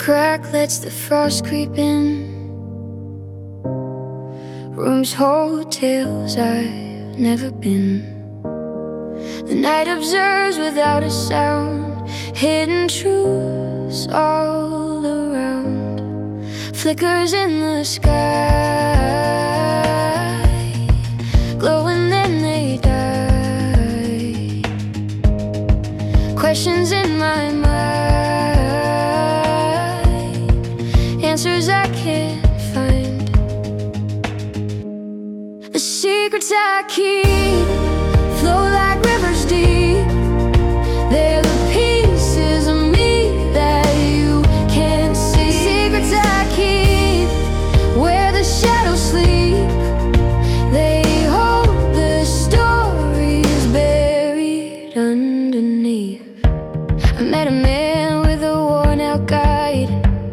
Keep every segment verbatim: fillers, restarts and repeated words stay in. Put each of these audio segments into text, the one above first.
crack lets the frost creep in. Rooms hold tales I've never been. The night observes without a sound, hidden truths all around. Flickers in the sky, glow and then they die. Questions in my mind, answers I can't find. The secrets I keep flow like rivers deep. They're the pieces of me that you can't see. Secrets I keep where the shadows sleep. They hold the stories buried underneath. I met a man with a worn-out guide,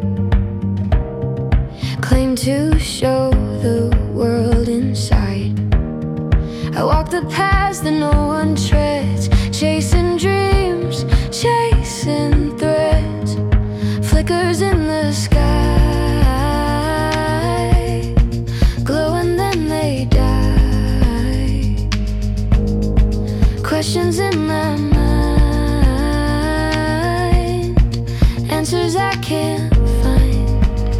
claimed to show the world inside. I walk the paths that no one treads, chasing dreams, chasing threads. Flickers in the sky, glow and then they die. Questions in my mind, answers I can't find.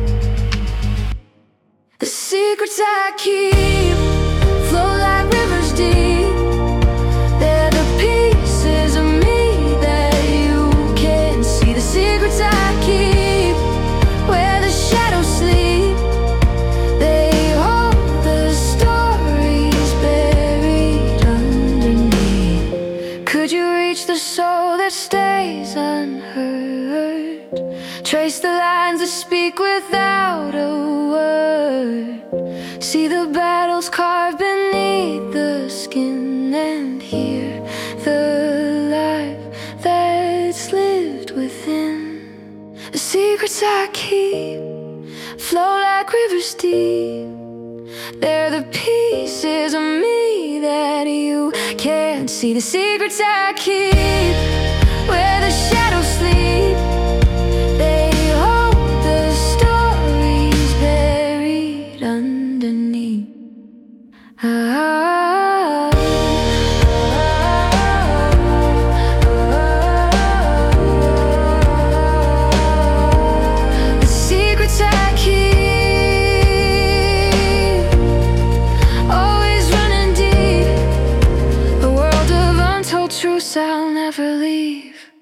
The secrets I keep flow like rivers deep. They're the pieces of me that you can't see. The secrets I keep where the shadows sleep. They hold the stories buried underneath. Could you reach the soul that stays unheard? Trace the lines that speak without a word. See the battles carved beneath the skin, and hear the life that's lived within. The secrets I keep flow like rivers deep. They're the pieces of me that you can't see. The secrets I keep where the shadows sleep. They hold the stories buried underneath. Ah, the secrets I keep, always running deep. A world of untold truths I'll never leave.